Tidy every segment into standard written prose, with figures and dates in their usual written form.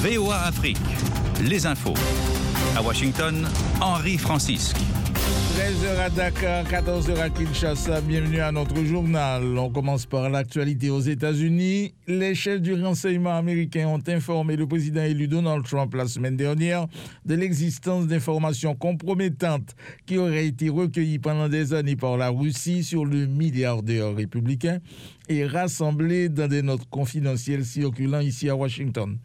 VOA Afrique, les infos. À Washington, Henri Francisque. 13h à Dakar, 14h à Kinshasa, bienvenue à notre journal. On commence par l'actualité aux États-Unis. Les chefs du renseignement américain ont informé le président élu Donald Trump la semaine dernière de l'existence d'informations compromettantes qui auraient été recueillies pendant des années par la Russie sur le milliardaire républicain et rassemblées dans des notes confidentielles circulant ici à Washington.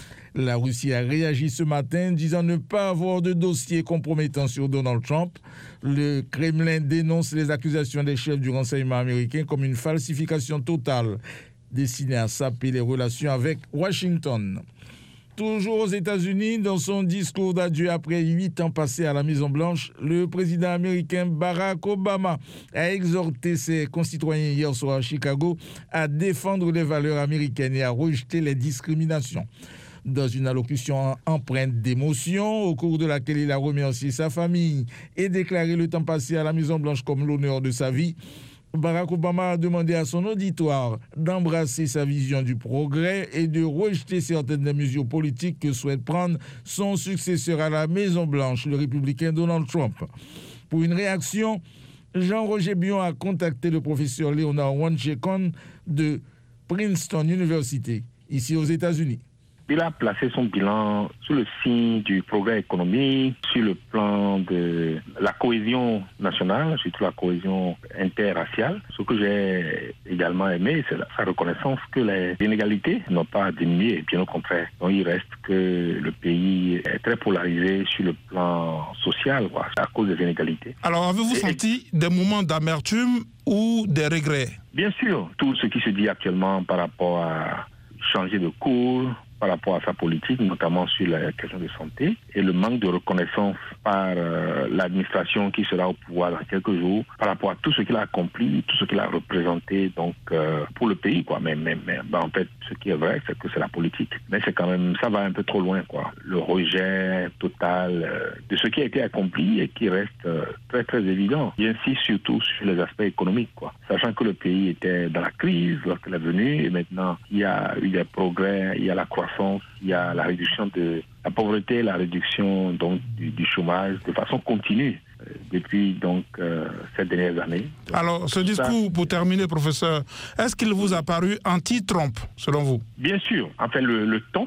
La Russie a réagi ce matin disant ne pas avoir de dossier compromettant sur Donald Trump. Le Kremlin dénonce les accusations des chefs du renseignement américain comme une falsification totale destinée à saper les relations avec Washington. Toujours aux États-Unis, dans son discours d'adieu après 8 ans passés à la Maison-Blanche, le président américain Barack Obama a exhorté ses concitoyens hier soir à Chicago à défendre les valeurs américaines et à rejeter les discriminations. Dans une allocution empreinte d'émotion, au cours de laquelle il a remercié sa famille et déclaré le temps passé à la Maison-Blanche comme l'honneur de sa vie, Barack Obama a demandé à son auditoire d'embrasser sa vision du progrès et de rejeter certaines des mesures politiques que souhaite prendre son successeur à la Maison-Blanche, le républicain Donald Trump. Pour une réaction, Jean-Roger Bion a contacté le professeur Leonard Wanchekon de Princeton University, ici aux États-Unis. Il a placé son bilan sous le signe du progrès économique, sur le plan de la cohésion nationale, surtout la cohésion interraciale. Ce que j'ai également aimé, c'est sa reconnaissance que les inégalités n'ont pas diminué, bien au contraire. Donc il reste que le pays est très polarisé sur le plan social, à cause des inégalités. Alors avez-vous senti des moments d'amertume ou des regrets? Bien sûr, tout ce qui se dit actuellement par rapport à changer de cours, par rapport à sa politique, notamment sur la question de santé, et le manque de reconnaissance par l'administration qui sera au pouvoir dans quelques jours, par rapport à tout ce qu'il a accompli, tout ce qu'il a représenté donc pour le pays, quoi. Mais en fait, ce qui est vrai, c'est que c'est la politique. Mais c'est quand même, ça va un peu trop loin, quoi. Le rejet total de ce qui a été accompli et qui reste très très évident. Il insiste surtout sur les aspects économiques, quoi. Sachant que le pays était dans la crise lorsqu'il est venu, et maintenant il y a eu des progrès, il y a la croissance, il y a la réduction de la pauvreté, la réduction donc du chômage de façon continue depuis donc ces dernières années. Donc, alors ce discours, pour terminer, professeur, est-ce qu'il vous a paru anti-Trump selon vous? Bien sûr. Enfin le ton,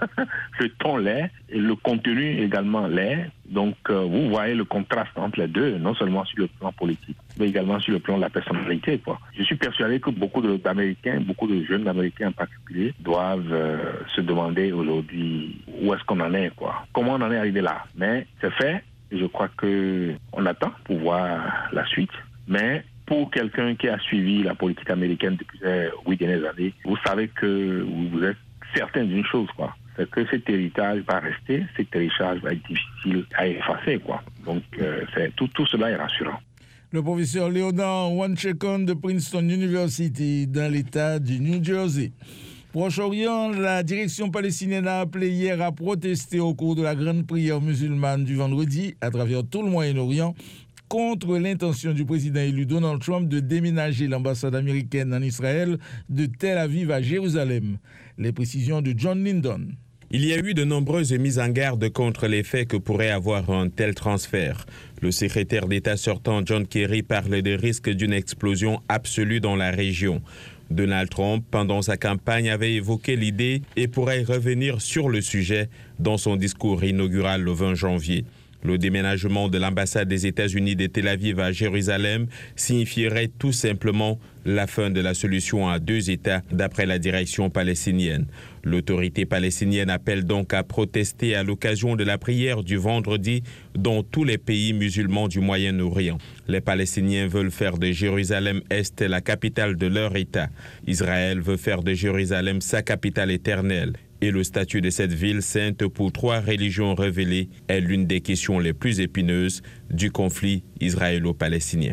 le ton l'est et le contenu également l'est. Donc vous voyez le contraste entre les deux, non seulement sur le plan politique, mais également sur le plan de la personnalité, quoi. Je suis persuadé que beaucoup d'Américains, beaucoup de jeunes Américains en particulier, doivent se demander aujourd'hui où est-ce qu'on en est, quoi. Comment on en est arrivé là. Mais c'est fait, et je crois qu'on attend pour voir la suite. Mais pour quelqu'un qui a suivi la politique américaine depuis les 8 dernières années, vous savez que vous êtes certain d'une chose, quoi. C'est que cet héritage va rester, cet héritage va être difficile à effacer, quoi. Donc, tout cela est rassurant. Le professeur Leonard Wanchekon de Princeton University dans l'État du New Jersey. Proche-Orient, la direction palestinienne a appelé hier à protester au cours de la grande prière musulmane du vendredi à travers tout le Moyen-Orient contre l'intention du président élu Donald Trump de déménager l'ambassade américaine en Israël de Tel Aviv à Jérusalem. Les précisions de John Lyndon. Il y a eu de nombreuses mises en garde contre l'effet que pourrait avoir un tel transfert. Le secrétaire d'État sortant John Kerry parle des risques d'une explosion absolue dans la région. Donald Trump, pendant sa campagne, avait évoqué l'idée et pourrait revenir sur le sujet dans son discours inaugural le 20 janvier. Le déménagement de l'ambassade des États-Unis de Tel Aviv à Jérusalem signifierait tout simplement la fin de la solution à 2 États, d'après la direction palestinienne. L'autorité palestinienne appelle donc à protester à l'occasion de la prière du vendredi dans tous les pays musulmans du Moyen-Orient. Les Palestiniens veulent faire de Jérusalem-Est la capitale de leur État. Israël veut faire de Jérusalem sa capitale éternelle. Et le statut de cette ville sainte pour 3 religions révélées est l'une des questions les plus épineuses du conflit israélo-palestinien.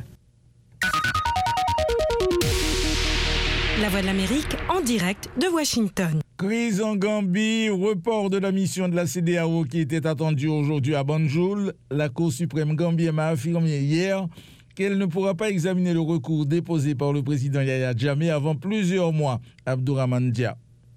La Voix de l'Amérique en direct de Washington. Crise en Gambie, report de la mission de la CEDEAO qui était attendue aujourd'hui à Banjul. La Cour suprême gambienne a affirmé hier qu'elle ne pourra pas examiner le recours déposé par le président Yaya Jammeh avant plusieurs mois. Abdourahmane Dia.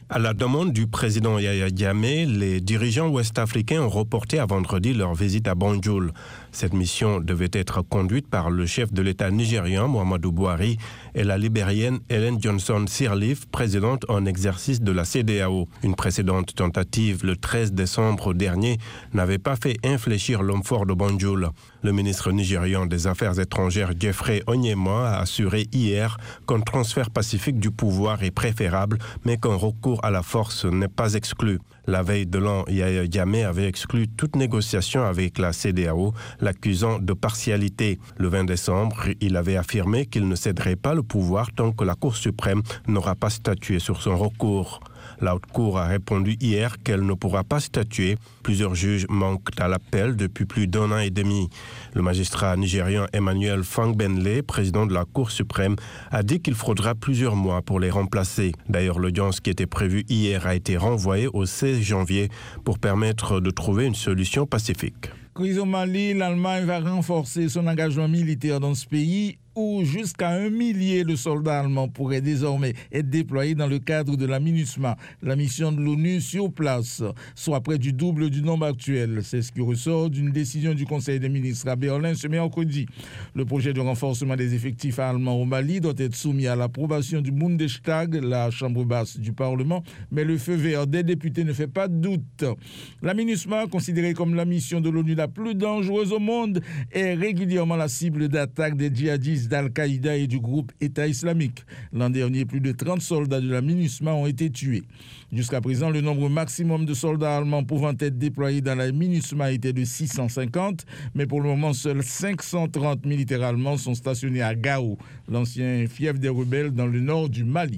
À la demande du président Yahya Jammeh, les dirigeants ouest-africains ont reporté à vendredi leur visite à Banjul. Cette mission devait être conduite par le chef de l'État nigérian, Muhammadu Buhari, et la libérienne Ellen Johnson Sirleaf, présidente en exercice de la CEDEAO. Une précédente tentative, le 13 décembre dernier, n'avait pas fait infléchir l'homme fort de Banjul. Le ministre nigérian des Affaires étrangères, Jeffrey Onyema, a assuré hier qu'un transfert pacifique du pouvoir est préférable, mais qu'un recours à la force n'est pas exclu. La veille de l'an, Yahya Jammeh avait exclu toute négociation avec la CEDEAO, l'accusant de partialité. Le 20 décembre, il avait affirmé qu'il ne céderait pas le pouvoir tant que la Cour suprême n'aura pas statué sur son recours. La Haute Cour a répondu hier qu'elle ne pourra pas statuer. Plusieurs juges manquent à l'appel depuis plus d'1 an et demi. Le magistrat nigérian Emmanuel Fangbenle, président de la Cour suprême, a dit qu'il faudra plusieurs mois pour les remplacer. D'ailleurs, l'audience qui était prévue hier a été renvoyée au 16 janvier pour permettre de trouver une solution pacifique. Crise au Mali, l'Allemagne va renforcer son engagement militaire dans ce pays où jusqu'à 1 millier de soldats allemands pourraient désormais être déployés dans le cadre de la MINUSMA, la mission de l'ONU sur place, soit près du double du nombre actuel. C'est ce qui ressort d'une décision du Conseil des ministres à Berlin ce mercredi. Le projet de renforcement des effectifs allemands au Mali doit être soumis à l'approbation du Bundestag, la chambre basse du Parlement, mais le feu vert des députés ne fait pas de doute. La MINUSMA, considérée comme la mission de l'ONU la plus dangereuse au monde, est régulièrement la cible d'attaques des djihadistes d'Al-Qaïda et du groupe État islamique. L'an dernier, plus de 30 soldats de la MINUSMA ont été tués. Jusqu'à présent, le nombre maximum de soldats allemands pouvant être déployés dans la MINUSMA était de 650, mais pour le moment, seuls 530 militaires allemands sont stationnés à Gao, l'ancien fief des rebelles dans le nord du Mali.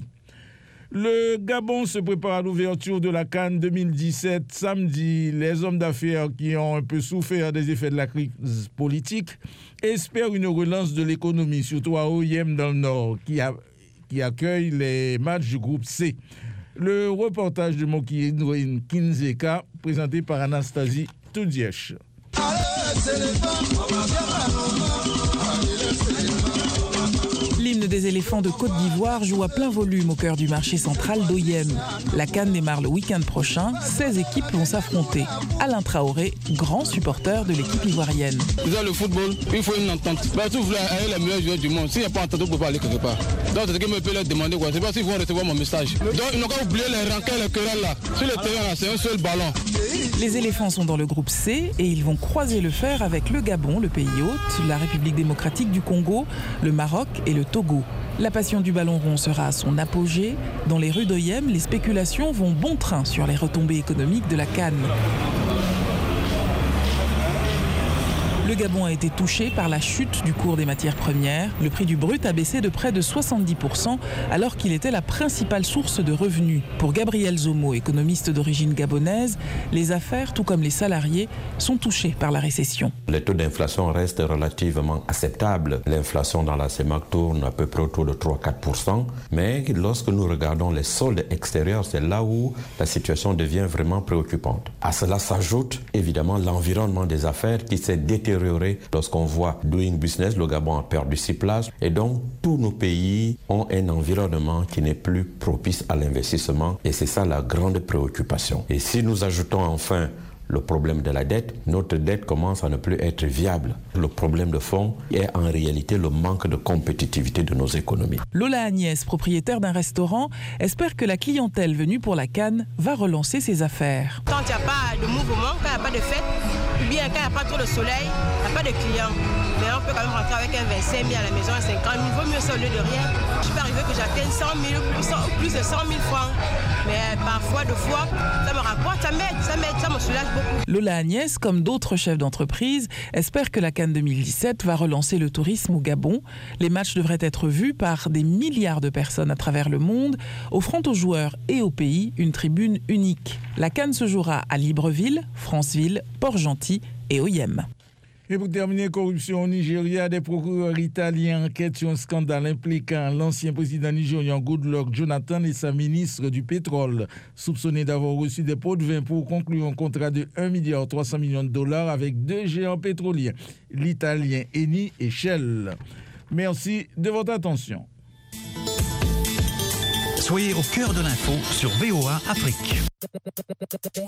Le Gabon se prépare à l'ouverture de la CAN 2017 samedi. Les hommes d'affaires qui ont un peu souffert des effets de la crise politique espèrent une relance de l'économie, surtout à Oyem dans le Nord, qui accueille les matchs du groupe C. Le reportage de Moki Ndouine Kinzeka, présenté par Anastasie Toudièche. L'hymne des éléphants de Côte d'Ivoire joue à plein volume au cœur du marché central d'Oyem. La CAN démarre le week-end prochain. 16 équipes vont s'affronter. Alain Traoré, grand supporter de l'équipe ivoirienne. Dans le football, il faut une entente. Tout vous avez les meilleurs joueurs du monde. S'il n'y a pas d'entente, vous ne pouvez pas aller quelque part. Donc, c'est ce que je peux leur demander. C'est pas s'ils vont recevoir mon message. Donc, ils n'ont qu'à oublier les rancœurs, les querelles là. Sur le terrain, là, c'est un seul ballon. Les éléphants sont dans le groupe C et ils vont croiser le fer avec le Gabon, le pays hôte, la République démocratique du Congo, le Maroc et le Togo. La passion du ballon rond sera à son apogée. Dans les rues d'Oyem, les spéculations vont bon train sur les retombées économiques de la CAN. Le Gabon a été touché par la chute du cours des matières premières. Le prix du brut a baissé de près de 70% alors qu'il était la principale source de revenus. Pour Gabriel Zomo, économiste d'origine gabonaise, les affaires, tout comme les salariés, sont touchés par la récession. Les taux d'inflation restent relativement acceptables. L'inflation dans la CEMAC tourne à peu près autour de 3-4%. Mais lorsque nous regardons les soldes extérieurs, c'est là où la situation devient vraiment préoccupante. À cela s'ajoute évidemment l'environnement des affaires qui s'est détérioré lorsqu'on voit Doing Business, le Gabon a perdu 6 places et donc tous nos pays ont un environnement qui n'est plus propice à l'investissement et c'est ça la grande préoccupation. Et si nous ajoutons enfin le problème de la dette, notre dette commence à ne plus être viable. Le problème de fond est en réalité le manque de compétitivité de nos économies. Lola Agnès, propriétaire d'un restaurant, espère que la clientèle venue pour la CAN va relancer ses affaires. Quand il n'y a pas de mouvement, quand il n'y a pas de fête, ou bien quand il n'y a pas trop de soleil, il n'y a pas de clients. Mais on peut quand même rentrer avec un 25 000 à la maison, un 50 000, il vaut mieux ça au lieu de rien. Je peux arriver que j'atteigne 100 000, plus de 100 000 francs. Mais parfois, deux fois, ça me rapporte, ça m'aide, ça me soulage beaucoup. Lola Agnès, comme d'autres chefs d'entreprise, espère que la CAN 2017 va relancer le tourisme au Gabon. Les matchs devraient être vus par des milliards de personnes à travers le monde, offrant aux joueurs et au pays une tribune unique. La CAN se jouera à Libreville, Franceville, Port-Gentil et Oyem. Et pour terminer, corruption au Nigeria, des procureurs italiens enquêtent sur un scandale impliquant l'ancien président nigérian Goodluck Jonathan et sa ministre du pétrole, soupçonnés d'avoir reçu des pots de vin pour conclure un contrat de 1,3 milliard avec 2 géants pétroliers, l'italien Eni et Shell. Merci de votre attention. Soyez au cœur de l'info sur VOA Afrique.